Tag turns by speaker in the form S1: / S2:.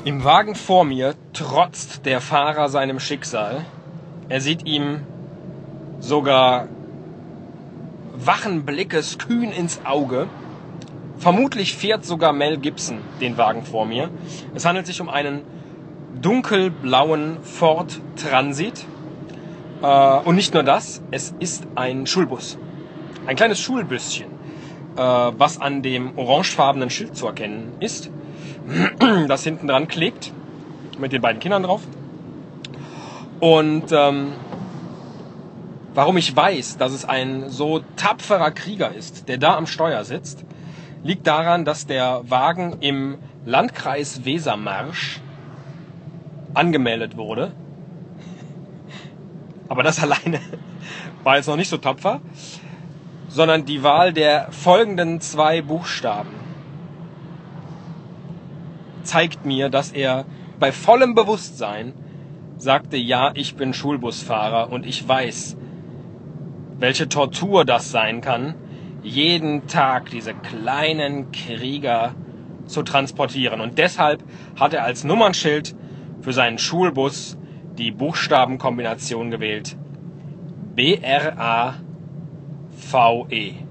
S1: Im Wagen vor mir trotzt der Fahrer seinem Schicksal. Er sieht ihm sogar wachen Blickes kühn ins Auge. Vermutlich fährt sogar Mel Gibson den Wagen vor mir. Es handelt sich um einen dunkelblauen Ford Transit. Und nicht nur das, es ist ein Schulbus. Ein kleines Schulbüsschen, was an dem orangefarbenen Schild zu erkennen ist, das hinten dran klebt, mit den beiden Kindern drauf. Und warum ich weiß, dass es ein so tapferer Krieger ist, der da am Steuer sitzt, liegt daran, dass der Wagen im Landkreis Wesermarsch angemeldet wurde. Aber das alleine war jetzt noch nicht so tapfer, sondern die Wahl der folgenden 2 Buchstaben zeigt mir, dass er bei vollem Bewusstsein sagte, ja, ich bin Schulbusfahrer und ich weiß, welche Tortur das sein kann, jeden Tag diese kleinen Krieger zu transportieren. Und deshalb hat er als Nummernschild für seinen Schulbus die Buchstabenkombination gewählt: BRAVE.